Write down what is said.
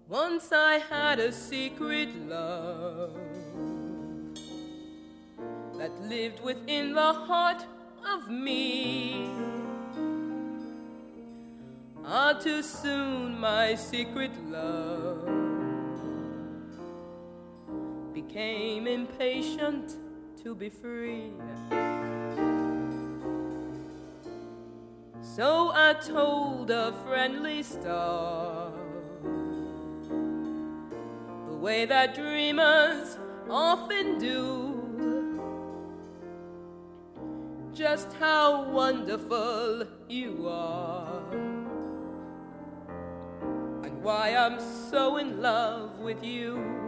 Once I had a secret love that lived within the heart of me. Ah, too soon my secret love became impatient to be free. So I told a friendly star, the way that dreamers often do, just how wonderful you are, and why I'm so in love with you.